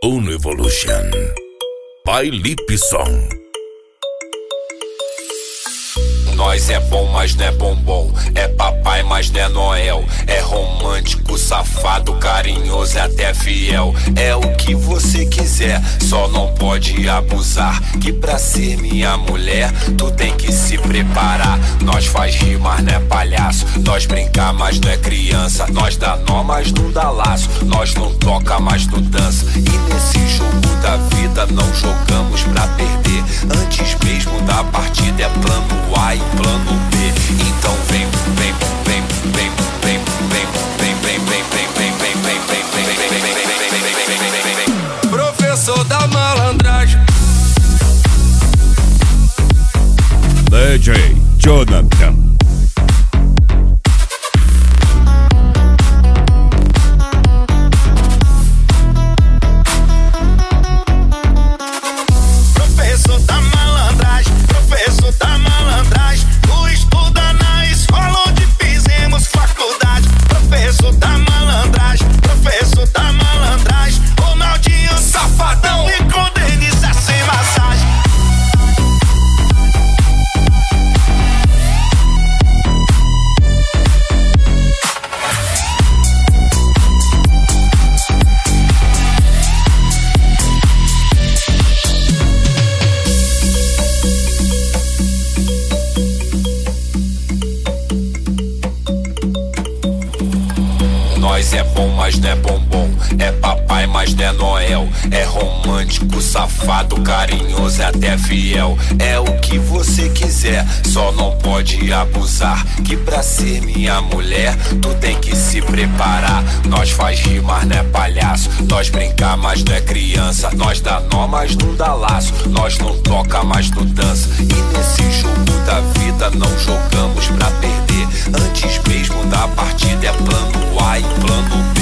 Uno Evolution by Lip Song. Nós é bom, mas não é bombom. É papai, mas não é Noel. É romântico, safado, carinhoso e até fiel. É o que você quiser, só não pode abusar. Que pra ser minha mulher, tu tem que se preparar. Nós faz rir, mas não é palhaço. Nós brincar, mas não é criança. Nós dá nó, mas não dá laço. Nós não toca, mas não dança. E nesse jogo da vida não jogamos pra perder. Antes mesmo da partida é plano A e plano B. Então vem, vem, vem, vem, vem, vem, vem, vem, vem, vem, vem, vem, vem, vem, vem, vem. Professor da malandragem. DJ Jonathan. Nós é bom, mas não é bombom. É papai, mas não é Noel. É romântico, safado, carinhoso e até fiel. É o que você quiser, só não pode abusar. Que pra ser minha mulher, tu tem que se preparar. Nós faz rir, mas não é palhaço. Nós brincar, mas não é criança. Nós dá nó, mas não dá laço. Nós não toca, mas não dança. E nesse jogo da vida não jogamos pra perder. Antes mesmo da partida é plano A e plano B.